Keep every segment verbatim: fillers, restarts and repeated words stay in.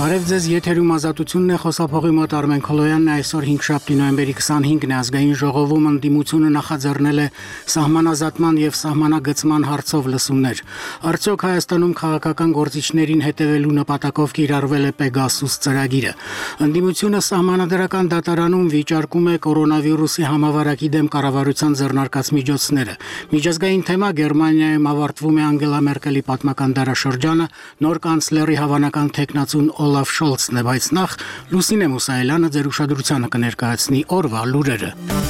Բարև ձեզ, եթերում ազատությունն է, խոսափողի մոտ Արմեն Քոլոյանն է, այսօր հինգշաբթի նոյեմբերի քսանհինգն է, ազգային ժողովում ընդդիմությունը նախաձեռնել է սահմանազատման եւ սահմանագծման հարցով լսումներ։ Արդյոք Հայաստանում քաղաքական գործիչներին հետևելու նպատակով կիրառվել է Պեգասուս ծրագիրը։ Ընդդիմությունը սահմանադրական դատարանում վիճարկում է կորոնավիրուսի համավարակի դեմ կառավարության ձեռնարկած միջոցները։ Միջազգային թեմա Գերմանիայում ավարտվում է Անգելա Մերկելի պատմական դարաշրջանը, նոր կանցլերի հավանական թեկնածուն Օլաֆ Շոլցն է, բայց նախ Լուսինե Մուսայելյանը ձեր ուշադրությանը կներկայացնի օրվա լուրերը։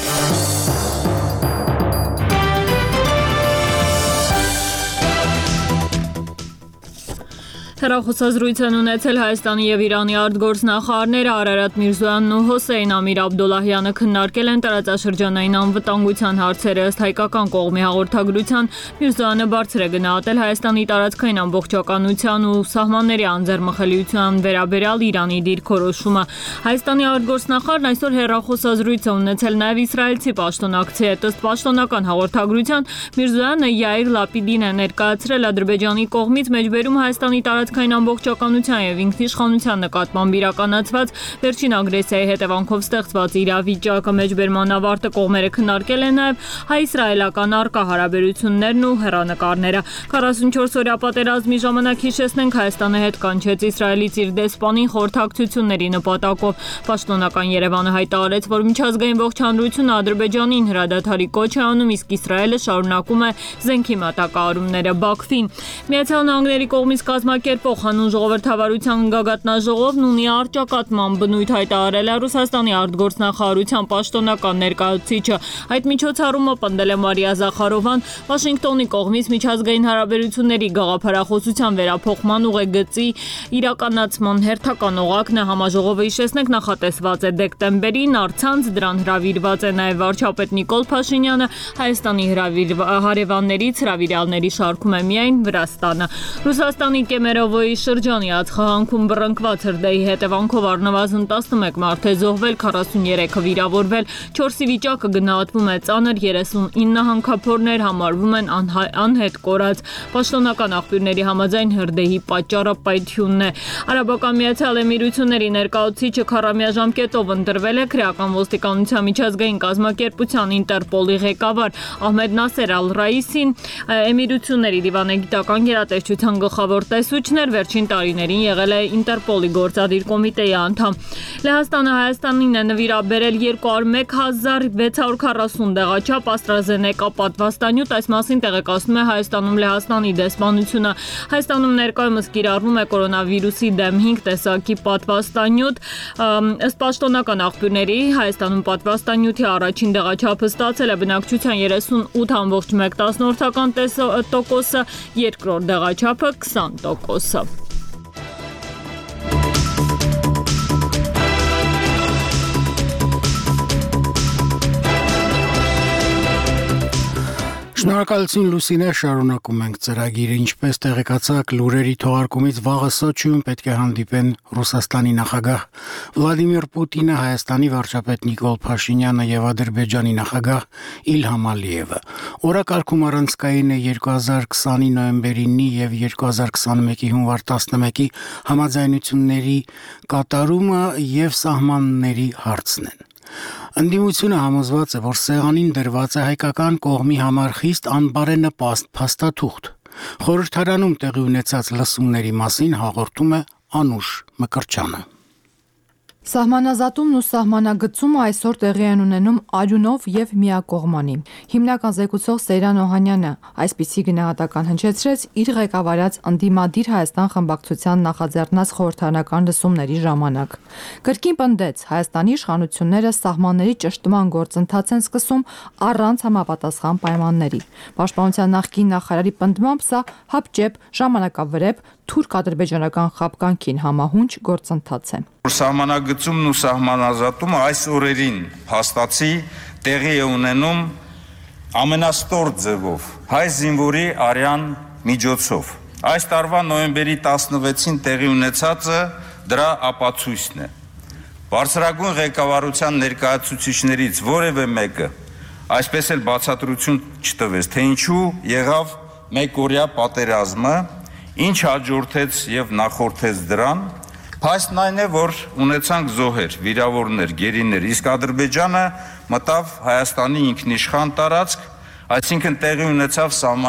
Հեռախոսազրույց են ունեցել Հայաստանի եւ Իրանի արտգործնախարարները Արարատ Միրզոյանն ու Հոսեյն Ամիր Աբդոլլահյանը քննարկել են տարածաշրջանային անվտանգության հարցերը ըստ հայկական կողմի հաղորդագրության Միրզոյանը բարձր է գնահատել Հայաստանի տարածքային ամբողջականության ու սահմանների անձեռմխելիության վերաբերյալ Իրանի դիրքորոշումը։ Հայաստանի արտգործնախարարն այսօր հեռախոսազրույց է ունեցել նաեւ իսրայելցի պաշտոնակցի հետ ըստ պաշտոնական հաղորդագրության Միրզոյանը Յայիր Լապիդին է ներկայացրել Ադրբեջանի կողմից մեջբերում Հայաստանի տարածքային ամբողջականության եւ ինքնիշխանության նկատմամբ իրականացված վերջին ագրեսիայի հետևանքով ստեղծված իրավիճակը մեջբերման ավարտը կողմերը քննարկել են նաեւ հայ-իսրայելական առկա հարաբերություններն ու հեռանկարները։ քառասունչորս օրյա պատերազմի ժամանակ հիշեցնենք Հայաստանը հետ կանչեց Իսրայելից իր դեսպանին խորհրդակցությունների նպատակով։ Պաշտոնական Երևանը հայտարարեց, որ միջազգային ողջանրությունը Ադրբեջանին հրադադարի կոչ է անում, իսկ Իսրայելը շարունակում է զենքի մատակարարումները Բաքվին։ Միացյալ Նահանգների կողմից կազմակերպող հանուն ժողովրդավարության գագաթնաժողովն ունի առճակատման բնույթ հայտարարել է Ռուսաստանի արտգործնախարարության պաշտոնական ներկայացուցիչը։ Այդ միջոցառումը պնդել է Մարիա Զախարովան, Վաշինգտոնի կողմից միջազգային հարաբերությունների գաղափարախոսության վերափոխման ուղեգծի իրականացման հերթական օղակն է։ Համաժողովը հիշեցնենք նախատեսված է դեկտեմբերին, առցանց դրան հրավիրված է նաև վարչապետ Նիկոլ Փաշինյանը, Հայաստանի հարևաններից հրավիրյալների շարքում է միայն Վրաստանը։ Ռուսաստանի Կեմերովոյի շրջանի ածխահանքում բռնկված հրդեհի հետևանքով առնվազն տասնմեկ մարդ է զոհվել, քառասուներեքը վիրավորվել, չորսի վիճակը գնահատվում է ծանր, երեսունինը հանքափորներ համարվում են անհետ կորած։ Պաշտոնական աղբյուրների համաձայն հրդեհի պատճառը պայթյունն է։ Արաբական Միացյալ Էմիրությունների ներկայացուցիչը քառամյա ժամկետով ընտրվել է քրեական ոստիկանության միջազգային կազմակերպության Ինտերպոլի ղեկավար Ահմեդ Նասեր Ալ-Ռայիսին Էմիրությունների դիվանագիտական գերատեսչության գլխավոր տեսուչն էր, վերջին տարիներին եղել է Ինտերպոլի գործադիր կոմիտեի անդամ։ Լեհաստանը Հայաստանին է նվիրաբերել երկու հարյուր մեկ հազար վեց հարյուր քառասուն դեղաչափ AstraZeneca պատվաստանյութ, այս մասին տեղեկացնում է Հայաստանում Լեհաստանի դեսպանությունը։ Հայաստանում ներկայումս կիրառվում է կորոնավիրուսի դեմ հինգ տեսակի պատվաստանյութ։ Ըստ պաշտոնական աղբյուրների Հայաստանում պատվաստանյութի առաջին դեղաչափը ստացել է բնակչության երեսունութ կόμμα մեկ տոկոսը, երկրորդ դեղաչափը քսան տոկոսը։ Շնորհակալություն Լուսինե, շարունակում ենք ծրագիրը, ինչպես տեղեկացաք լուրերի թողարկումից վաղը Սոչիում պետք է հանդիպեն Ռուսաստանի նախագահ Վլադիմիր Պուտինը, Հայաստանի վարչապետ Նիկոլ Փաշինյանը եւ Ադրբեջանի նախագահ Իլհամ Ալիևը։ Օրակարգում առանցքային է երկու հազար քսանի նոյեմբերի նի եւ երկու հազար քսանմեկի հունվար տասնմեկի համաձայնությունների կատարումը եւ սահմանների հարցն են։ Ընդդիմությունը համոզված է, որ սեղանին դրված է հայկական կողմի համար խիստ անբարենպաստ փաստաթուղթ։ Խորհրդարանում տեղի ունեցած լսումների մասին հաղորդում է Անուշ Մկրտչյանը։ Սահմանազատումն ու սահմանագծումը այսօր տեղի են ունենում արյունով եւ միակողմանի։ Հիմնական զեկուցող Սեյրան Օհանյանը այսպիսի գնահատական հնչեցրեց իր ղեկավարած ընդդիմադիր Հայաստան խմբակցության նախաձեռնած խորհրդարանական լսումների ժամանակ։ Կրկին պնդեց, Հայաստանի իշխանությունները սահմանների ճշտման գործընթաց են սկսում առանց համապատասխան պայմանների։ Պաշտպանության նախկին նախարարի պնդմամբ սա հապճեպ, ժամանակավրեպ, թուրք-ադրբեջանական խաբկանքին համահունչ գործընթաց է։ Սահմանագծումն ու սահմանազատումը այս օրերին փաստացի տեղի է ունենում ամենաստոր ձևով հայ զինվորի արյան միջոցով։ Այս տարվա նոյեմբերի տասնվեցին տեղի ունեցածը դրա ապացույցն է։ Բարձրագույն ղեկավարության ներկայացուցիչներից որևէ մեկը այսպես էլ բացատրություն չտվեց, թե ինչու եղավ մեկօրյա պատերազմը, ինչ հաջորդեց եւ նախորդեց դրան, Փաստն այն է, որ ունեցանք զոհեր, վիրավորներ, գերիներ, իսկ Ադրբեջանը մտավ Հայաստանի ինքնիշխան տարածք, այսինքն տեղի ունեցավ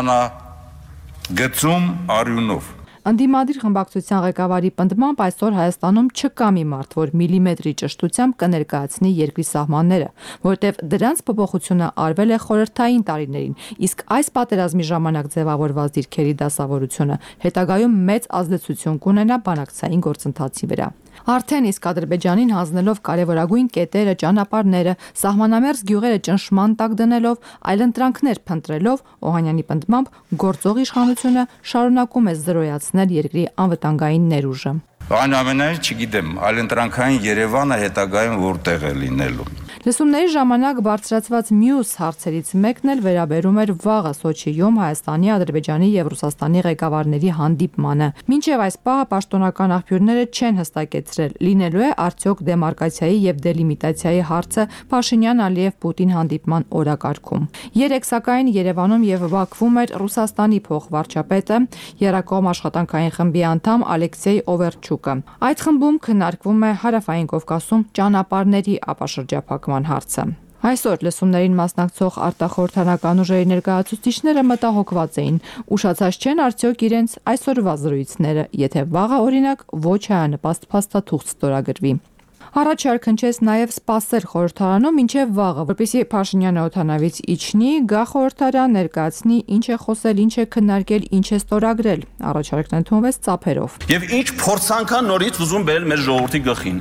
սահմանագծում արյունով։ Ընդդիմադիր խմբակցության ղեկավարի պնդմամբ այսօր Հայաստանում չկա մի մարդ, որ միլիմետրի ճշտությամբ կներկայացնի երկրի սահմանները, որտեղ դրանց փոփոխությունը արվել է խորհրդային տարիներին, իսկ այս պատերազմի ժամանակ ձևավորված դիրքերի դասավորությունը հետագայում մեծ ազդեցություն կունենա բանակցային գործընթացի վրա։ Արդեն իսկ Ադրբեջանին հանձնելով կարևորագույն կետերը, ճանապարհները, սահմանամերձ գյուղերը ճնշման տակ դնելով, այլընտրանքներ փնտրելով, Օհանյանի պնդմամբ գործող իշխանությունը շարունակում է զրոյացնել երկրի անվտանգային ներուժը։ Այնուամենայնիվ չգիտեմ, այլընտրանքային Երևանը հետագայում որտեղ է լինելու։ Լսումների ժամանակ բարձրացված մյուս հարցերից մեկն էլ վերաբերում էր վաղը Սոչիում Հայաստանի, Ադրբեջանի եւ Ռուսաստանի ղեկավարների հանդիպմանը։ Մինչև այս պահը պաշտոնական աղբյուրները չեն հստակեցրել, լինելու է արդյոք դեմարկացիայի եւ դելիմիտացիայի հարցը Փաշինյան-Ալիև-Պուտին հանդիպման օրակարգում։ Երեք սակայն Երևանում եւ Բաքվում էր Ռուսաստանի փոխվարչապետը, Եռակողմ աշխատանքային խմբի անդամ Ալեքսեյ Օվերչուկը։ Այդ խմբում քննարկվում է Հարավային Կովկասում ճանապարհների ապաշրջափակման հարցը։ Այսօր լսումներին մասնակցող արտախորհրդանական ուժերի ներկայացուցիչները մտահոգված էին, ուշացած չեն արդյոք իրենց այսօրվա զրույցները, եթե վաղը օրինակ ոչ հայանպաստ փաստաթուղթ ստորագրվի։ Առաջարկ հնչեց նաև սպասել խորհրդարանում մինչև վաղը, որպեսզի Փաշինյանը օդանավից իջնի, գա խորհրդարան, ներկայացնի ինչ է խոսել, ինչ է քննարկել, ինչ է ստորագրել։ Առաջարկն ընդունվեց ծափերով։ Եվ ինչ փորձանքան նորից ուզում բերել մեր ժողովրդի գլխին։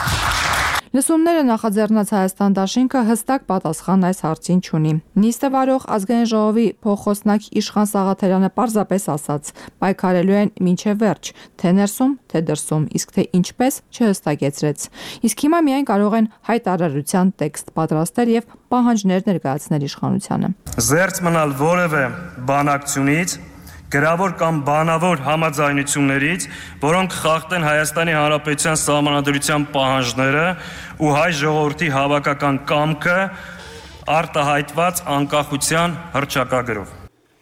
Լսումները նախաձեռնած Հայաստան դաշինքը հստակ պատասխան այս հարցին չունի։ Նիստը վարող ազգային ժողովի փոխխոսնակ Իշխան Սաղաթելյանը պարզապես ասաց. պայքարելու են մինչև վերջ, թե ներսում, թե դրսում, իսկ թե ինչպես չհստակեցրեց։ Իսկ հիմա միայն կարող են հայտարարության տեքստ պատրաստել եւ պահանջներ ներկայացնել իշխանությանը։ Զերծ մնալ որևէ բանակցությունից, գրավոր կամ բանավոր համաձայնություններից, որոնք խախտեն Հայաստանի Հանրապետության սահմանադրության պահանջները ու հայ ժողովրդի հավաքական կամքը արտահայտված անկախության հռչակագրով։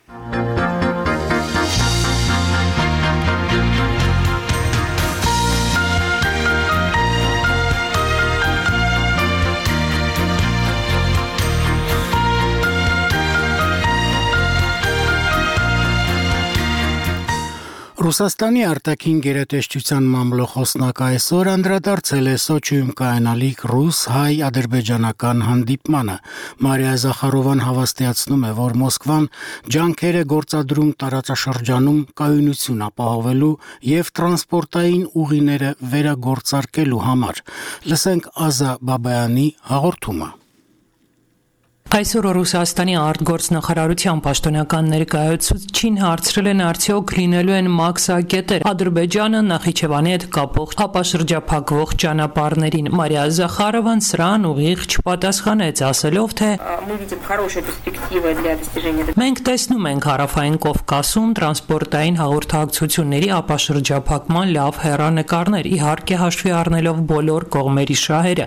Ռուսաստանի արտաքին գերատեսչության մամլոխոսնակը այսօր անդրադարձել է Սոչիում կայանալիք ռուս-հայ-ադրբեջանական հանդիպմանը։ Մարիա Զախարովան հավաստիացնում է, որ Մոսկվան ջանքեր է գործադրում տարածաշրջանում կայունություն ապահովելու եւ տրանսպորտային ուղիները վերագործարկելու համար։ Լսենք Ազա Բաբայանի հաղորդումը։ Այսօր Ռուսաստանի արտգործնախարարության պաշտոնական ներկայացուցիչին հարցրել են արդյոք լինելու են մաքսակետեր Ադրբեջանը Նախիջևանի հետ կապող հապաշրջափակվող ճանապարհներին։ Մարիա Զախարովան սրան ուղիղ չպատասխանեց, ասելով, թե մենք տեսնում ենք Հարավային Կովկասում տրանսպորտային հաղորդակցությունների ապաշրջափակման լավ հեռանկարներ, իհարկե հաշվի առնելով բոլոր կողմերի շահերը։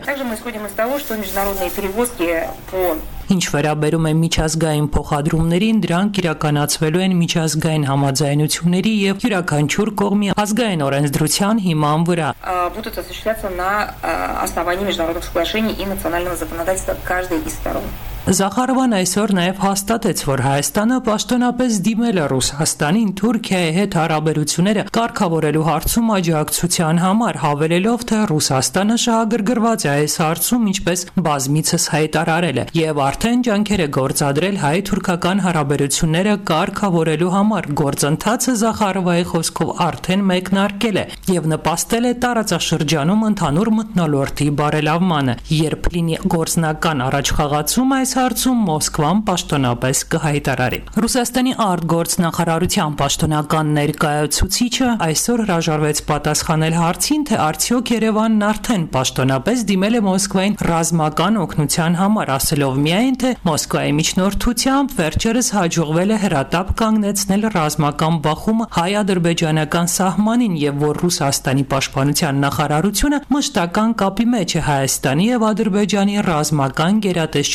Ինչ վերաբերում է միջազգային փոխադրումներին, դրանք իրականացվելու են միջազգային համաձայնությունների եւ յուրաքանչյուր կողմի ազգային օրենսդրության հիման վրա։ Будут осуществляться на основании международных соглашений и национального законодательства каждой из сторон. Զախարովան այսօր նաև հաստատեց, որ Հայաստանը պաշտոնապես դիմել է Ռուսաստանին Թուրքիայի հետ հարաբերությունները կարգավորելու հարցում աջակցության համար, հավելելով, թե Ռուսաստանը շահագրգռված է այս հարցում, ինչպես բազմիցս հայտարարել է, եւ արդեն ջանքեր է գործադրել հայ-թուրքական հարաբերությունները կարգավորելու համար։ Գործընթացը Զախարովայի խոսքով արդեն մեկնարկել է եւ նպաստել է տարածաշրջանում ընդհանուր մթնոլորտի բարելավմանը։ Երբ լինի գործնական առաջխաղացում այս հարցում Մոսկվան պաշտոնապես կհայտարարի։ Ռուսաստանի արտգործնախարարության պաշտոնական ներկայացուցիչը այսօր հրաժարվեց պատասխանել հարցին, թե արդյոք Երևանն արդեն պաշտոնապես դիմել է Մոսկվային ռազմական օգնության համար, ասելով միայն, թե Մոսկվայի միջնորդությամբ վերջերս հաջողվել է հրատապ կանգնեցնել ռազմական բախումը հայ-ադրբեջանական սահմանին եւ որ Ռուսաստանի պաշտպանության նախարարությունը մշտական կապի մեջ է Հայաստանի եւ Ադրբեջանի ռազմական գերատեսչությունների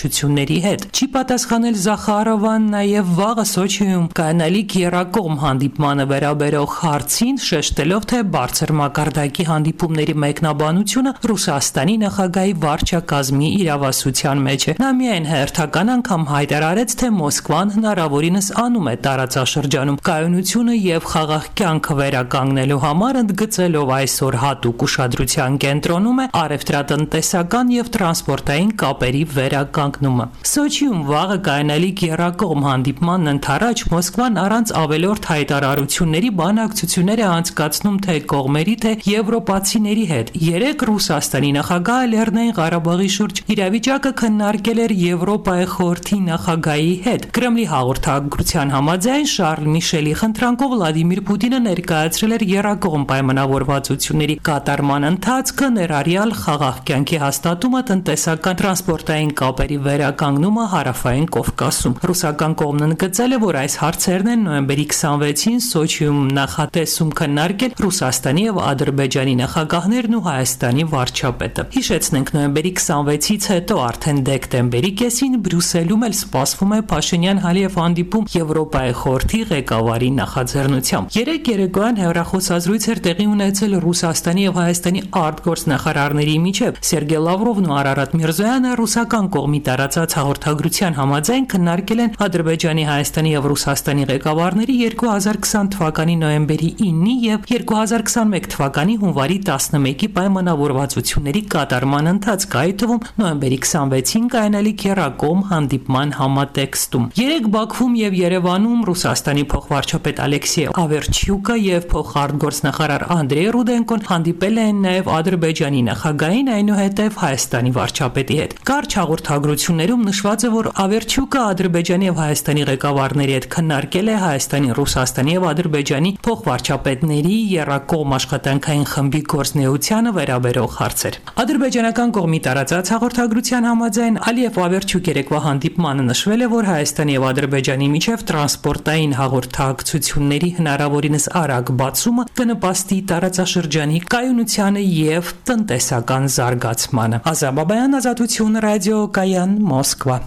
ընկերների հետ։ Չի պատասխանել Զախարովան նաև վաղը Սոչիում կայանալիք եռակողմ հանդիպմանը վերաբերող հարցին, շեշտելով, թե բարձր մակարդակի հանդիպումների մեկնաբանությունը Ռուսաստանի նախագահի վարչակազմի իրավասության մեջ է։ Նա միայն հերթական անգամ հայտարարեց, թե Մոսկվան հնարավորինս անում է տարածաշրջանում կայունությունը եւ խաղաղ կյանքը վերականգնելու համար, ընդգծելով այսօր հատուկ ուշադրության կենտրոնում է առևտրատնտեսական եւ տրանսպորտային կապերի վերականգնումը։ Սոչիում վաղը կայանալիք եռակողմ հանդիպմանն ընթരാճ Մոսկվան առանց ավելորդ հայտարարությունների բանակցություններ է անցկացնում թե կողմերի, թե եվրոպացիների հետ։ Երեկ Ռուսաստանի նախագահը Լեռնային Ղարաբաղի շուրջ իրավիճակը քննարկել էր Եվրոպայի խորհրդի նախագահի հետ։ Կրեմլի հաղորդագրության համաձայն Շարլ Միշելի խնդրանքով Վլադիմիր Պուտինը ներկայացրել էր եռակողմ պայմանավորվածությունների կատարման ընթացքը, ներառյալ խաղաղ կյանքի հաստատումը, տնտեսական տրանսպորտային կապերի վերականգնումը Հարավային Կովկասում։ Ռուսական կողմն ընդգծել է, որ այս հարցերն են նոյեմբերի քսանվեցին Սոչիում նախատեսում քննարկել Ռուսաստանի եւ Ադրբեջանի նախագահներն ու Հայաստանի վարչապետը։ Հիշեցնենք, նոյեմբերի քսանվեցից հետո արդեն դեկտեմբերի կեսին Բրյուսելում էլ սպասվում է Փաշինյան-Ալիև հանդիպում Եվրոպայի խորհրդի ղեկավարի նախաձեռնությամբ։ Երեկ երեկոյան հեռախոսազրույց էր տեղի ունեցել Ռուսաստանի եւ Հայաստանի արտգործնախարարների միջև։ Սերգեյ Լավրովն ու Արարատ Միրզոյանը ռուսական կողմի տարածած հաղորդագրության համաձայն քննարկել են Ադրբեջանի, Հայաստանի եւ Ռուսաստանի ղեկավարների երկու հազար քսան թվականի նոյեմբերի ինի եւ երկու հազար քսանմեկ թվականի հունվարի տասնմեկի պայմանավորվածությունների կատարման ընթացքը, այդ թվում նոյեմբերի քսանվեցին կայանալիք եռակողմ հանդիպման համատեքստում։ Երեկ Բաքվում եւ Երևանում Ռուսաստանի փոխվարչապետ Ալեքսեյ Ավերչյուկը եւ փոխարտգործնախարար Անդրեյ Ռուդենկոն հանդիպել են նաեւ Ադրբեջանի նախագահին, այնուհետեւ Հայաստանի վարչապետի հետ։ Կարճ հաղորդագրություններում նշված է, որ Ավերչյուկը Ադրբեջանի եւ Հայաստանի ղեկավարների հետ քննարկել է Հայաստանի, Ռուսաստանի եւ Ադրբեջանի փոխվարչապետների եռակողմ աշխատանքային խմբի գործունեությանը վերաբերող հարցեր։ Ադրբեջանական կողմի տարածած հաղորդագրության համաձայն Ալիև Ավերչյուկ երեկվա հանդիպմանը նշվել է, որ Հայաստանի եւ Ադրբեջանի միջև տրանսպորտային հաղորդակցությունների հնարավորինս արագ բացումը կնպաստի տարածաշրջանի կայունությանը եւ տնտեսական զարգացմանը։ Ազամ Բաբայան, Ազատություն, ռադիո Կայան, Մոսկվա։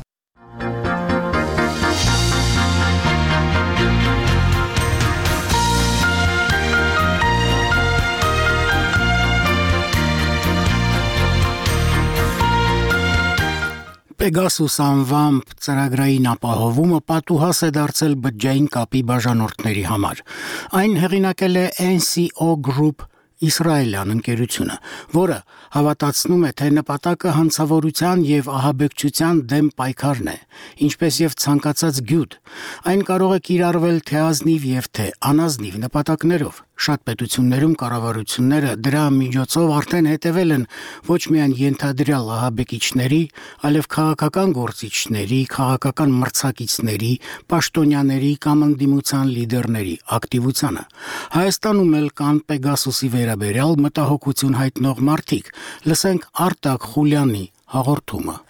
Pegasus անվամբ ծրագրային ապահովումը պատուհաս է դարձել բջջային կապի բաժանորդների համար։ Այն հեղինակել է N C O Group իսրայելյան ընկերությունը, որը հավատացնում է, թե նպատակը հանցավորության եւ ահաբեկչության դեմ պայքարն է, ինչպես եւ ցանկացած գյուտ։ Այն կարող է կիրառվել թե ազնիվ եւ թե անազնիվ նպատակներով։ Շատ պետություններում կառավարությունները դրա միջոցով արդեն հետևել են ոչ միայն ենթադրյալ ահաբեկիչների, այլև քաղաքական գործիչների, քաղաքական մրցակիցների, պաշտոնյաների կամ ընդդիմության լիդերների ակտիվությանը։ Հայաստանում էլ կան Պեգասուսի վերաբերյալ մտահոգություն հայտնող մարդիկ։ Լսենք Արտակ Խուլյանի հաղորդումը։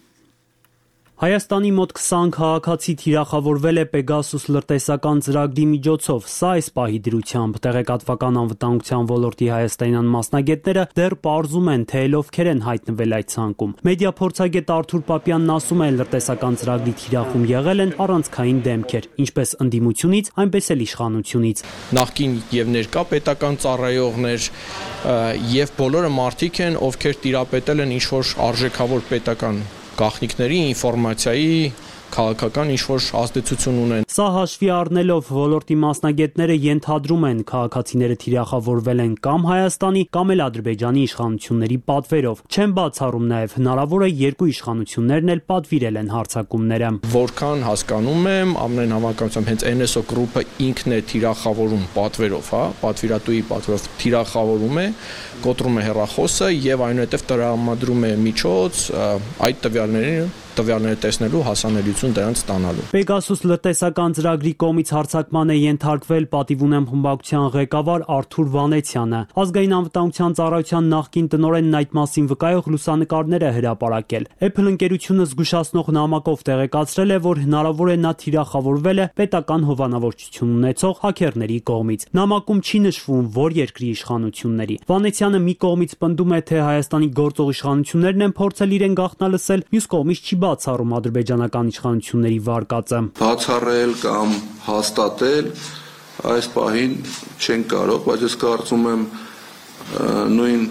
Հայաստանի մոտ քսան քաղաքացի թիրախավորվել է Pegasus լրտեսական ծրագրի միջոցով։ Սա այս պահի դրությամբ տեղեկատվական անվտանգության ոլորտի հայաստանյան մասնագետները դեռ պարզում են, թե ովքեր են հայտնվել այդ ցանկում։ Մեդիա փորձագետ Արթուր Պապյանն ասում է, լրտեսական ծրագրի թիրախում եղել են առանցքային դեմքեր, ինչպես ընդդիմությունից, այնպես էլ իշխանությունից։ Նախկին եւ ներկա պետական ծառայողներ եւ բոլորը մարդիկ են, ովքեր տիրապետել են ինչ-որ արժեքավոր պետական գաղտնիքների, ինֆորմացիայի, քաղաքական ինչ-որ ազդեցություն ունեն։ Սա հաշվի առնելով ոլորտի մասնագետները ենթադրում են, քաղաքացիները թիրախավորվել են կամ Հայաստանի, կամ էլ Ադրբեջանի իշխանությունների պատվերով։ Չեն բացառում նաև հնարավոր է երկու իշխանություններն էլ պատվիրել են հարձակումները։ Որքան հասկանում եմ, ամենայն հավանականությամբ հենց N S O Group-ը ինքն է թիրախավորում պատվերով, հա, պատվիրատուի պատվերով թիրախավորում է, կոտրում է հեռախոսը եւ այնուհետեւ տրամադրում է միջոց այդ տվյալներին տվյալները տեսնելու հասանելիություն դրանց ստանալու։ Pegasus լրտեսական ծրագրի կողմից հարձակման է ենթարկվել պատիվ ունեմ խմբակցության ղեկավար Արթուր Վանեցյանը։ Ազգային անվտանգության ծառայության նախկին տնօրենն այդ մասին վկայող լուսանկարներ է հրապարակել։ Apple ընկերությունը զգուշացնող նամակով տեղեկացրել է, որ հնարավոր է նա թիրախավորվել է պետական հովանավորչություն ունեցող հաքերների կողմից։ Նամակում չի նշվում, որ երկրի իշխանությունների։ Վանեցյանը մի կողմից պնդում է, թե Հայաստանի գործող իշխանություններն են փորձել իրեն գաղտնալսել, մյուս կողմից չի բացառում ադրբեջանական իշխանությունների վարկածը։ Բացառել կամ հաստատել այս պահին չեն կարող, բայց ես կարծում եմ նույն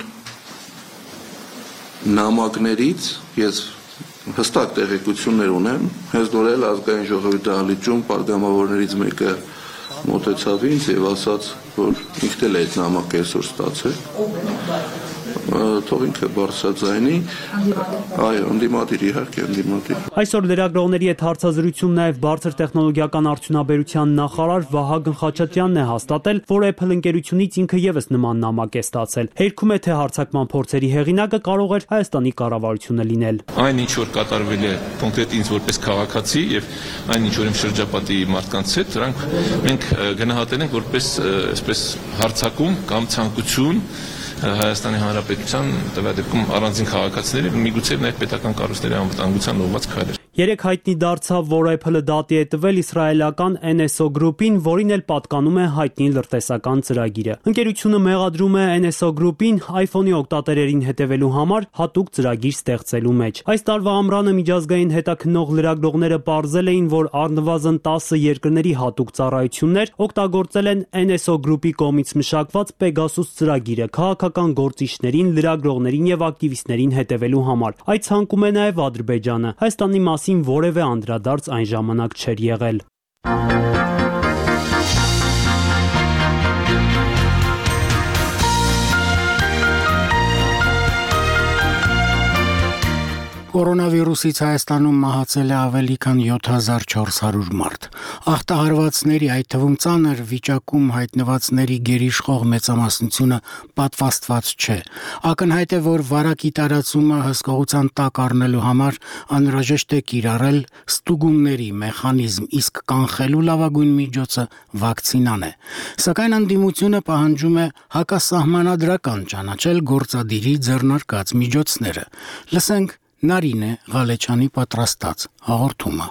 նամակներից ես հստակ տեղեկություններ ունեմ, հենց նոր էլ ազգային ժողովի դահլիճում պատգամավորներից մեկը մոտեցավ ինձ եւ ասաց, որ ինքն էլ այդ նամակը այսօր ստացել։ Թող ինքը բարձրաձայնի, այո, ընդդիմադիր, իհարկե ընդդիմադիր։ Այսօր լրագրողների հետ հարցազրույցում նաև բարձր տեխնոլոգիական արդյունաբերության նախարար Վահագն Խաչատրյանն է հաստատել, որ Apple ընկերությունից ինքը ևս նման նամակ է ստացել։ Հերքում է, թե հարձակման փորձերի հեղինակը կարող էր Հայաստանի կառավարությունը լինել։ Այն ինչ որ կատարվել է կոնկրետ ինձ որպես քաղաքացի եւ այն ինչ որ իմ շրջապատի մարդկանց հետ, դրանք մենք գնահատել ենք որպես այսպես հարձակում կամ ցանկություն Հայաստանի Հանրապետության տվյալ դեպքում առանձին քաղաքացիների միգուցե նաև պետական կառույցների անվտանգության ուղղված քայլեր։ Երեք հայտնի դարձավ, որ Apple-ը դատի է տվել իսրայելական N S O Group-ին, որին էլ պատկանում է հայտնի լրտեսական ծրագիրը։ Ընկերությունը մեղադրում է N S O Group-ին iPhone-ի օգտատերերին հետևելու համար հատուկ ծրագիր ստեղծելու մեջ։ Այս տարվա ամռանը միջազգային հետաքննող լրագրողները պարզել էին, որ առնվազն տասը երկրների հատուկ ծառայություններ օգտագործել են N S O Group-ի կողմից մշակված Pegasus ծրագիրը քաղաքական գործիչներին, լրագրողներին եւ ակտիվիստներին հետևելու համար։ Այդ ցանկում է նաեւ Ադրբեջանը։ Հայաստանի մասին որևէ անդրադարձ այն ժամանակ չէր եղել։ Կորոնավիրուսից Հայաստանում մահացել է ավելի քան յոթ հազար չորս հարյուր մարդ։ Ախտահարվածների, այդ թվում ծանր վիճակում հայտնվածների գերիշխող մեծամասնությունը պատվաստված չէ։ Ակնհայտ է, որ վարակի տարածումը հսկողության տակ առնելու համար անհրաժեշտ է կիրառել ստուգումների մեխանիզմ, իսկ կանխելու լավագույն միջոցը վակցինան է։ Սակայն ընդդիմությունը պահանջում է հակասահմանադրական ճանաչել գործադիրի ձեռնարկած միջոցները։ Լսենք Նարինե Ղալեչյանի պատրաստած հաղորդումը։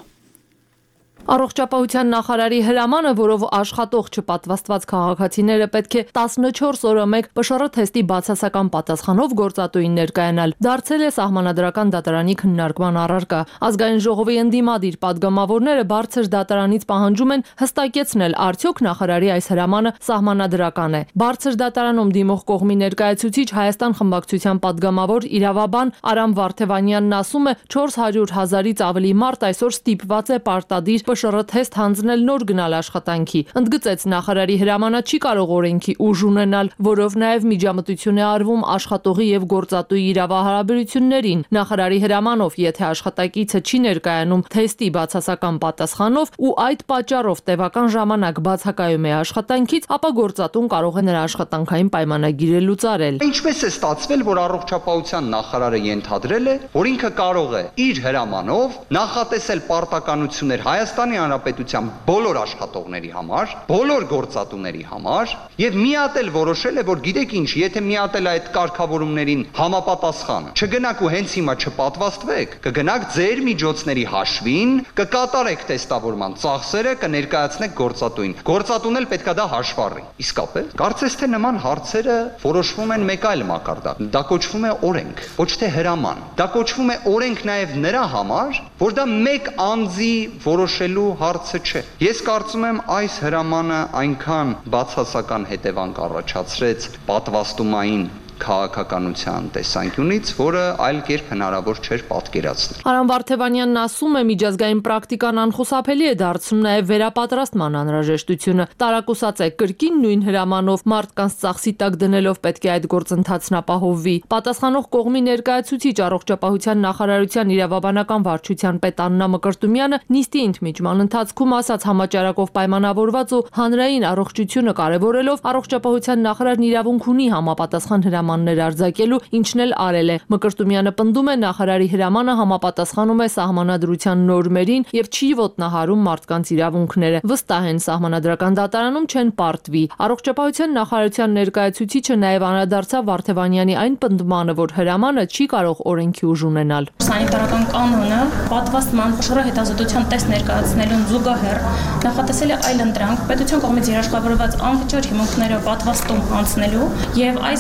Առողջապահության նախարարի հրամանը, որով աշխատող չպատվաստված քաղաքացիները պետք է տասնչորս օրը մեկ P C R թեստի բացասական պատասխանով գործատուին ներկայանալ, դարձել է սահմանադրական դատարանի քննարկման առարկա։ Ազգային ժողովի ընդդիմադիր պատգամավորները բարձր դատարանից պահանջում են հստակեցնել, արդյոք նախարարի այս հրամանը սահմանադրական է։ Բարձր դատարանում դիմող կողմի ներկայացուցիչ Հայաստան խմբակցության պատգամավոր իրավաբան Արամ Վարդևանյանն ասում է, չորս հարյուր հազարից ավելի մարդ այսօր ստիպված է պարտադիր P C R թեստ հանձնել նոր գնալ աշխատանքի։ Ընդգծեց նախարարի հրամանը չի կարող օրենքի ուժ ունենալ, որով նաև միջամտություն է արվում աշխատողի եւ գործատուի իրավահարաբերություններին։ Նախարարի հրամանով, եթե աշխատակիցը չի ներկայանում թեստի բացասական պատասխանով ու այդ պատճառով տևական ժամանակ բացակայում է աշխատանքից, ապա գործատուն կարող է նրա աշխատանքային պայմանագիրը լուծարել։ Ինչպես է ստացվել, որ առողջապահության նախարարը ենթադրել է, որ ինքը կարող է իր հրամանով նախատեսել պարտականություններ Հայաստանի Հանրապետության բոլոր աշխատողների համար, բոլոր գործատուների համար եւ միատել որոշել է, որ գիտեք ինչ, եթե միատել այդ կարգավորումներին համապատասխան, չգնաք ու հենց հիմա չպատվաստվեք, կգնաք ձեր միջոցների հաշվին, կկատարեք տեստավորման ծախսերը, կներկայացնեք գործատուին։ Գործատուն էլ պետքա դա հաշվառի։ Իսկապես, կարծես թե նման հարցերը որոշվում են մեկ այլ մակարդակ։ Դա կոչվում է օրենք, ոչ թե հրաման։ Դա կոչվում է օրենք նաեւ նրա համար, որ դա մեկ անձի որոշելու հարցը չէ։ Ես կարծում եմ այս հրամանը այնքան բացասական հետևանք առաջացրեց պատվաստումային քաղաքականության տեսանկյունից, որը այլ կերպ հնարավոր չէր պատկերացնել։ Արամ Վարդևանյանն ասում է, միջազգային պրակտիկան անխուսափելի է դարձնում նաև վերապատրաստման անհրաժեշտությունը։ Տարակուսած է կրկին նույն հրամանով մարդկանց ծախսի տակ դնելով պետք է այդ գործընթացն ապահովվի։ Պատասխանող կողմի ներկայացուցիչ առողջապահության նախարարության իրավաբանական վարչության պետ Աննա Մկրտումյանը նիստի ընդմիջման ընթացքում ասաց, համաճարակով պայմանավորված ու հանրային առողջությունը կարևորելով առողջապահության նախարարն իրավունք ունի համապատասխան հրաման արձակելու, ինչն էլ արել է։ Մկրտումյանը պնդում է, նախարարի հրամանը համապատասխանում է սահմանադրության նորմերին եւ չի ոտնահարում մարդկանց իրավունքները։ Վստահ են, սահմանադրական դատարանում չեն պարտվի։ Առողջապահության նախարարության ներկայացուցիչը նաեւ անդրադարձավ Վարդևանյանի այն պնդմանը, որ հրամանը չի կարող օրենքի ուժ ունենալ։ Սանիտարական կանոնը պատվաստման P C R հետազոտության տեստ ներկայացնելուն զուգահեռ նախատեսել է այլ ընտրանք պետության կողմից երաշխավորված անվճար հիմունքներով պատվաստում անցնելու եւ այս դեպքում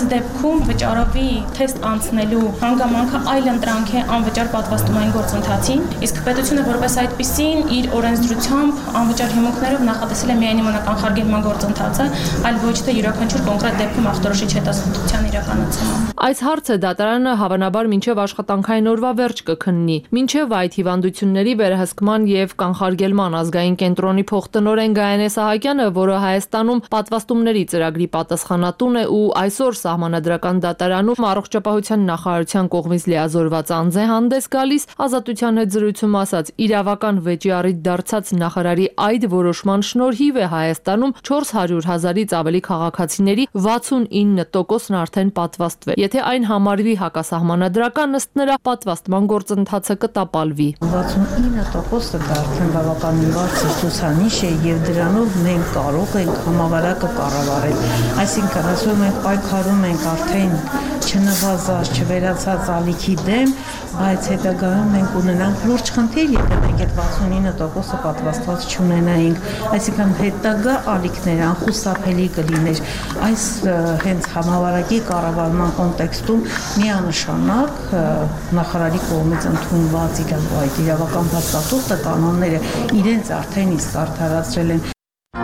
վճարովի թեստ անցնելու հանգամանքը այլ ընտրանք է անվճար պատվաստումային գործընթացին, իսկ պետությունը որպես այդպիսին իր օրենսդրությամբ անվճար հիմունքներով նախատեսել է միայն կանխարգելման գործընթացը, այլ ոչ թե յուրաքանչյուր կոնկրետ դեպքում ախտորոշիչ հետազոտության իրականացումը։ Այս հարցը դատարանը հավանաբար մինչև աշխատանքային օրվա վերջ կքննի, մինչև այդ հիվանդությունների վերահսկման եւ կանխարգելման ազգային կենտրոնի փոխտնօրեն Գայանե Սահակյանը, որը Հայաստանում պատվաստումների ծրագրի պատասխանատուն է ու այսօր Սահմանադրական դատարանում առողջապահության նախարարության կողմից լիազորված անձ է հանդես գալիս, Ազատության հետ զրույցում ասաց, իրավական վեճի առիթ դարձած նախարարի այդ որոշման շնորհիվ է Հայաստանում չորս հարյուր հազարից ավելի քաղաքացիների վաթսունինը տոկոսն արդեն պատվաստվել։ Եթե այն համարվի հակասահմանադրական, ըստ նրա պատվաստման գործընթացը կտապալվի։ վաթսունինը տոկոսը դա արդեն բավականին բարձր ցուցանիշ է եւ դրանով մենք կարող ենք համավարակը կառավարել։ Այսինքն ասում ենք պայքարում ենք արդեն չնվազած, չվերացած ալիքի դեմ, բայց հետագայում մենք ունենանք լուրջ խնդիր, եթե մենք այդ վաթսունինը տոկոսը պատվաստված չունենայինք, այսինքն հետագա ալիքները անխուսափելի կլիներ։ Այս հենց համավարակի կառավարման կոնտեքստում միանշանակ նախարարի կողմից ընդունված այդ իրավական փաստաթուղթը կանոնները իրենց արդեն իսկ արդարացրել են։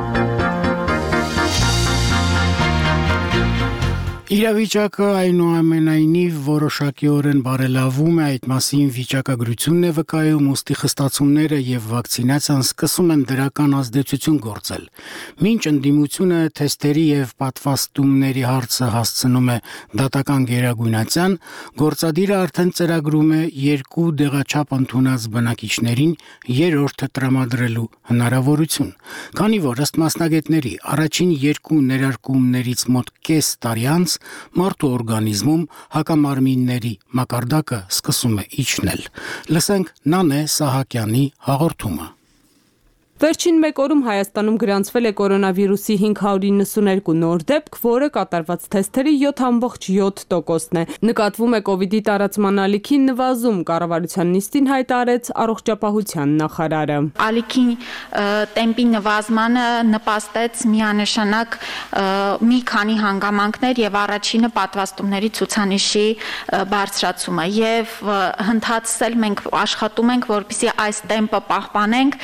Իրավիճակը այնուամենայնիվ որոշակիորեն բարելավում է, այդ մասին վիճակագրությունն է վկայում, ուստի խստացումները եւ վակցինացիան սկսում են դրական ազդեցություն գործել։ Մինչ ընդդիմությունը թեստերի եւ պատվաստումների հարցը հասցնում է դատական գերագույնացիան, գործադիրը արդեն ծրագրում է երկու դեղաչափ ընդունած բնակիչներին երրորդը տրամադրելու հնարավորություն, քանի որ ըստ մասնագետների առաջին երկու ներարկումներից մոտ կես տարի անց մարդու օրգանիզմում հակամարմինների մակարդակը սկսում է իջնել։ Լսենք Նանե Սահակյանի հաղորդումը։ Վերջին մեկ օրում Հայաստանում գրանցվել է կորոնավիրուսի հինգ հարյուր իննսունհինգ նոր դեպք, որը կատարված թեստերի յոթ բացարձակ յոթ տոկոսն է։ Նկատվում է կովիդի տարածման ալիքի նվազում, կառավարության նիստին հայտարարեց առողջապահության նախարարը։ Ալիքի տեմպի նվազմանը նպաստեց միանշանակ մի քանի հանգամանքներ եւ առաջինը պատվաստումների ցուցանիշի բարձրացումը եւ հնդհատսել մենք աշխատում ենք, որպեսզի այս տեմպը պահպանենք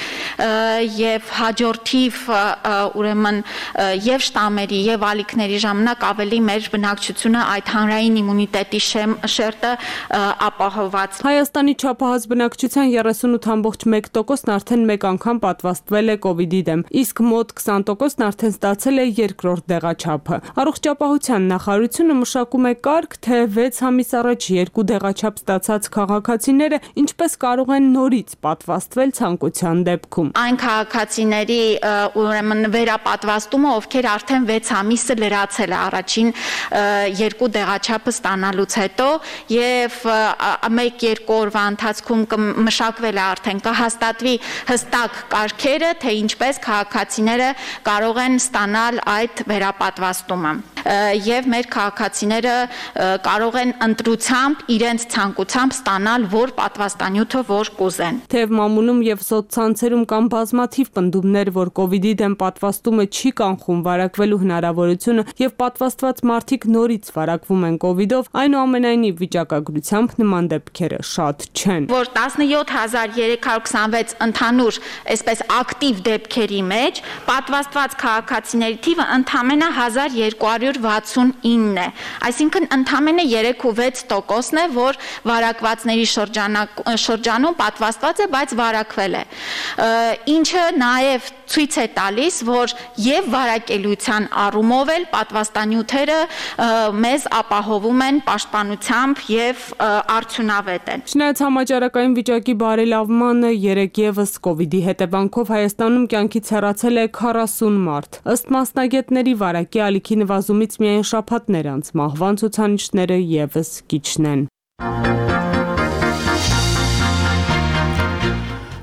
եւ հաջորդիվ ուրեմն եւ շտամերի եւ ալիքների ժամանակ ավելի մեր բնակչությունը այդ հանրային իմունիտետի շերտը ապահովված։ Հայաստանի չափահաս բնակչության երեսունութ բացարձակ մեկ տոկոսն արդեն մեկ անգամ պատվաստվել է կովիդի դեմ, իսկ մոտ քսան տոկոսն արդեն ստացել է երկրորդ դեղաչափը։ Առողջապահության նախարարությունը մշակում է կարգ, թե վեց ամիս առաջ երկու դեղաչափ ստացած քաղաքացիները ինչպես կարող են նորից պատվաստվել ցանկության դեպքում։ Այն քաղաքացիների ուրեմն վերապատվաստումը, ովքեր արդեն վեց ամիսը լրացել է առաջին երկու դեղաչափը ստանալուց հետո եւ մեկ-երկու օրվա ընթացքում մշակվել է արդեն կհաստատվի հստակ կարգերը, թե ինչպես քաղաքացիները կարող են ստանալ այդ վերապատվաստումը։ Եվ մեր քաղաքացիները կարող են ընտրությամբ իրենց ցանկությամբ ստանալ որ պատվաստանյութը որ կուզեն։ Թեև մամուլում եւ սոցցանցերում կան բազմաթիվ պնդումներ, որ կովիդի դեմ պատվաստումը չի կանխում վարակվելու հնարավորությունը եւ պատվաստված մարդիկ նորից վարակվում են կովիդով, այնուամենայնիվ վիճակագրությամբ նման դեպքերը շատ չեն։ Որ տասնյոթ հազար երեք հարյուր քսանվեց ընդհանուր այսպես ակտիվ դեպքերի մեջ պատվաստված քաղաքացիների թիվը ընդամենը հազար երկու հարյուր վաթսունինն է, այսինքն ընդամենը երեք ու վեց տոկոսն է, որ վարակվածների շրջանում պատվաստված է, բայց վարակվել է, ինչը նաև ցույց է տալիս, որ եւ վարակելիության առումով էլ պատվաստանյութերը մեզ ապահովում են պաշտպանությամբ եւ արդյունավետ են։ Չնայած համաճարակային վիճակի բարելավմանը երեք եւս կովիդի հետևանքով Հայաստանում կյանքից հեռացել է քառասուն մարդ։ Ըստ մասնագետների վարակի ալիքի նվազումից միայն շաբաթներ անց մահվան ցուցանիշները եւս կիջնեն։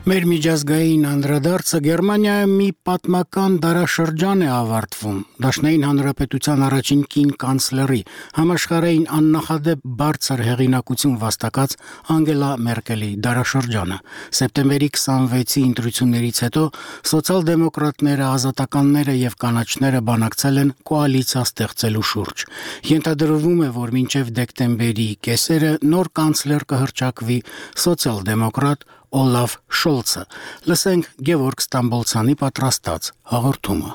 Մեր միջազգային անդրադարձը Գերմանիայում մի պատմական դարաշրջան է ավարտվում։ Դաշնային հանրապետության առաջին կին կանցլերի, համաշխարհային աննախադեպ բարձր հեղինակություն վաստակած Անգելա Մերկելի դարաշրջանը։ Սեպտեմբերի քսանվեցի ընտրություններից հետո սոցիալ-դեմոկրատները, ազատականները եւ կանաչները բանակցել են կոալիցիա ստեղծելու շուրջ։ Ենթադրվում է, որ մինչև դեկտեմբերի կեսերը նոր կանցլեր կհռչակվի սոցիալ-դեմոկրատ Օլաֆ Շոլցը։ Լսենք Գևորգ Ստամբոլցյանի պատրաստած հաղորդումը։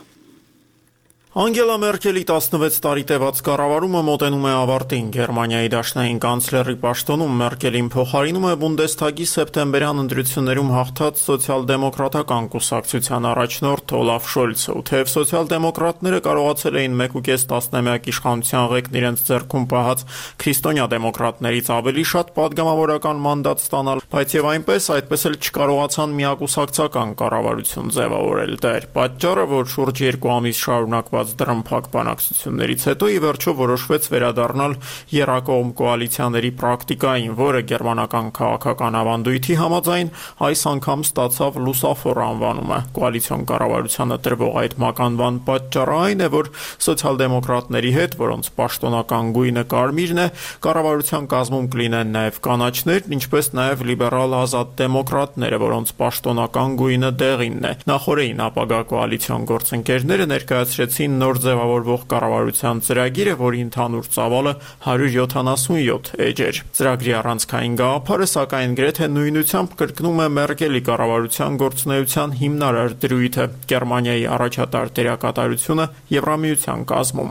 Անգելա Մերկելի տասնվեց տարի տևած կառավարումը մոտենում է ավարտին։ Գերմանիայի դաշնային կանցլերի պաշտոնում Մերկելին փոխարինում է Բունդեսթագի սեպտեմբերյան ընտրություններում հաղթած սոցիալ-դեմոկրատական կուսակցության առաջնորդ Օլաֆ Շոլցը։ Ու թեև սոցիալ-դեմոկրատները կարողացել էին մեկ ու կես տասնամյակ իշխանության ղեկն իրենց ձեռքում պահած քրիստոնյա դեմոկրատներից ավելի շատ падգամավորական մանդատ ստանալ, բայց եւ այնպես այդպես էլ չկարողացան միակուսակցական կառավարություն ձևավորել։ Դա էր պատճառը, որ շուրջ երկու ամիս շարունակված դրամփակ բանակցություններից հետո ի վերջո որոշվեց վերադառնալ եռակողմ կոալիցիաների պրակտիկային, որը գերմանական քաղաքական ավանդույթի համաձայն այս անգամ ստացավ լուսավոր անվանումը։ Կոալիցիոն կառավարությանը տրվող այդ մականվան պատճառը այն է, որ սոցիալ-դեմոկրատների հետ, որոնց պաշտոնական գույնը կարմիրն է, կառավարության կազմում կլինեն նաև կանաչներն, ինչպես նաև լիբերալ ազատ դեմոկրատները, որոնց պաշտոնական գույնը դեղինն է։ Նախորդին ապագա կոալիցիոն գործընկերները ներկայացրեցին նոր ձևավորվող կառավարության ծրագիրը, որի ընդհանուր ծավալը հարյուր յոթանասունյոթ էջ էր։ Ծրագրի առանցքային գաղափարը, սակայն գրեթե նույնությամբ կրկնում է Մերկելի կառավարության գործունեության հիմնարար դրույթը՝ Գերմանիայի առաջատար դերակատարությունը Եվրամիության կազմում։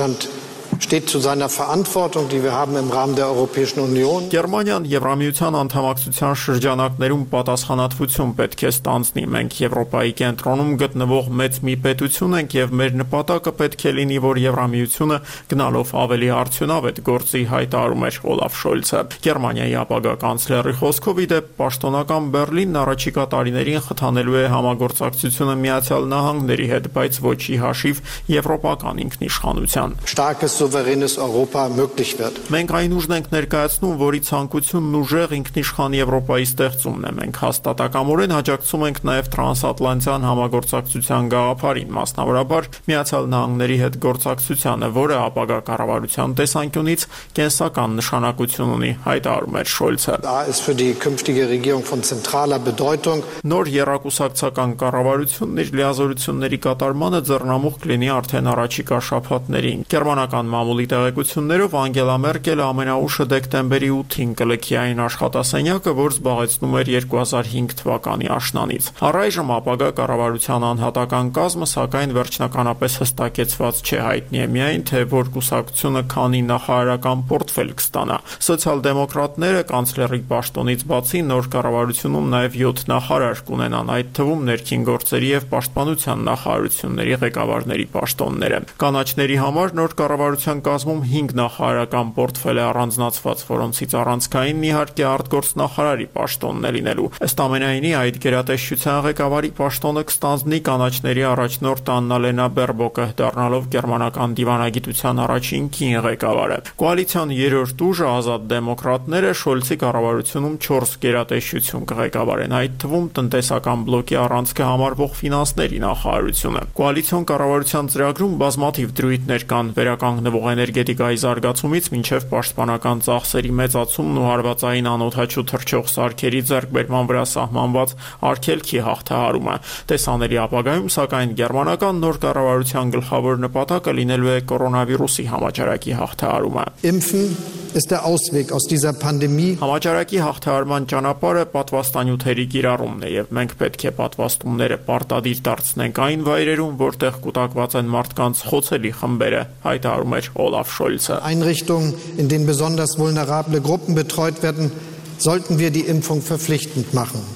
steht zu seiner Verantwortung, die wir haben im Rahmen der Europäischen Union. Գերմանիան Եվրամիության անդամակցության շրջանակներում պատասխանատվություն պետք է ստանձնի։ Մենք Եվրոպայի կենտրոնում գտնվող մեծ մի պետություն ենք եւ մեր նպատակը պետք է լինի, որ Եվրամիությունը գնալով ավելի արդյունավետ գործի, հայտարարում էր Օլաֆ Շոլցը։ Գերմանիայի ապագա կանցլերի խոսքով ի դեպ պաշտոնական Բերլինն առաջիկա տարիներին խթանելու է համագործակցությունը Միացյալ Նահանգների հետ, բայց ոչ ի հաշիվ եվրոպական ինքնիշխանության։ Souveränes Europa möglich wird. Մենք այն ուժն ենք ներկայացնում, որի ցանկությունն ուժեղ ինքնիշխան Եվրոպայի ստեղծումն է։ Մենք հաստատակամորեն աջակցում ենք նաև տրանսատլանտյան համագործակցության գաղափարին, մասնավորաբար Միացյալ Նահանգների հետ գործակցությանը, որը ապագա կառավարության տեսանկյունից կենսական նշանակություն ունի, հայտարարում էր Շոլցը։ Da ist für die künftige Regierung von zentraler Bedeutung. Նոր երակուսակցական կառավարությունն իր լիազորությունների կատարմանը ձեռնամուխ կլինի արդեն առաջիկա շաբաթներին։ Գերմանական մամուլի տեղեկություններով Անգելա Մերկելը ամենաուշը դեկտեմբերի ութին կլքի այն աշխատասենյակը, որ զբաղեցնում էր երկու հազար հինգ թվականի աշնանից։ Առայժմ ապագա կառավարության անհատական կազմը, սակայն վերջնականապես հստակեցված չէ, հայտնի է միայն, թե որ կուսակցությունը քանի նախարարական պորտֆել կստանա։ Սոցիալ-դեմոկրատները կանցլերի պաշտոնից բացի նոր կառավարությունում նաև յոթ նախարար կունենան, այդ թվում ներքին գործերի եւ պաշտպանության նախարարությունների ղեկավարների պաշտոնները։ Կանաչների համար նոր կառավարության կազմում հինգ նախարարական պորտֆել է առանձնացված, որոնցից առանցքային իհարկե արտգործնախարարի պաշտոնն է լինելու։ Ըստ ամենայնի այդ գերատեսչության ղեկավարի պաշտոնը կստանձնի կանաչների առաջնորդ Աննալենա Բերբոկը, դառնալով գերմանական դիվանագիտության առաջին կին ղեկավարը։ Կոալիցիան երրորդ ուժը ազատ դեմոկրատները Շոլցի կառավարությունում չորս գերատեսչություն կղեկավարեն, այդ թվում տնտեսական բլոկի առանցքը համարվող ֆինանսների նախարարությունը։ Կոալիցիոն կառավարության ծրագրում բազմաթիվ դրույթներ կան, վերականգնվող էներգետիկայի զարգացումից մինչև պաշտպանական ծախսերի մեծացումն ու հարվածային անօդաչու թռչող սարքերի ձեռքբերման վրա սահմանված արգելքի հաղթահարումը։ Տեսանելի ապագայում, սակայն գերմանական նոր կառավարության գլխավոր նպատակը լինելու է կորոնավիրուսի համաճարակի հաղթահարումը։ Impfen ist der Ausweg aus dieser Pandemie. Համաճարակի հաղթահարման ճանապարհը պատվաստանյութերի կիրառումն է, եւ մենք պետք է պատվաստումները պարտադիր դարձնենք այն վայրերում, որտեղ կուտակված են մարդկանց խոցելի խմբերը, հայտարարում էր Օլաֆ Շոլցը։ Einrichtungen, in denen besonders vulnerable Gruppen betreut werden, sollten wir die Impfung verpflichtend machen.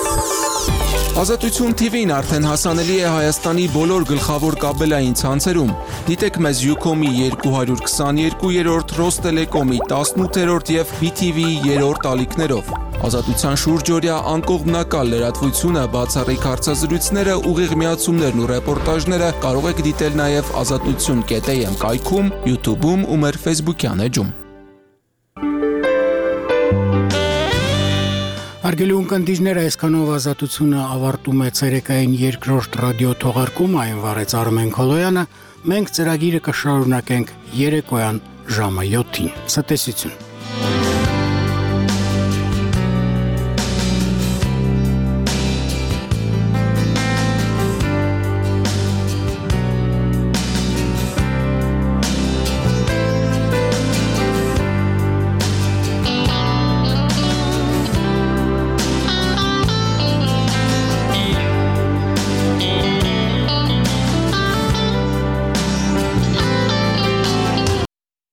Ազատություն T V-ն արդեն հասանելի է Հայաստանի բոլոր գլխավոր կաբելային ցանցերում։ Դիտեք մեզ Ucom-ի երկու հարյուր քսաներկուերորդ, Ռոստելեկոմի տասնութերորդ եւ B T V-ի երրորդ ալիքներով։ Ազատության շուրջօրյա անկողմնակալ լրատվությունը, բացառիկ հարցազրույցները, ուղիղ միացումներն ու ռեպորտաժները կարող եք դիտել նաեւ ազատություն կետ am կայքում, YouTube-ում ու մեր Facebook-յան էջում։ Հարգելի ունկնդիրներ, այսքանով ազատությունը ավարտում է ցերեկային երկրորդ ռադիո թողարկումը, այն վարեց Արմեն Քոլոյանը, մենք ծրագիրը կշարունակենք երեկոյան ժամը յոթին։ Ցտեսություն։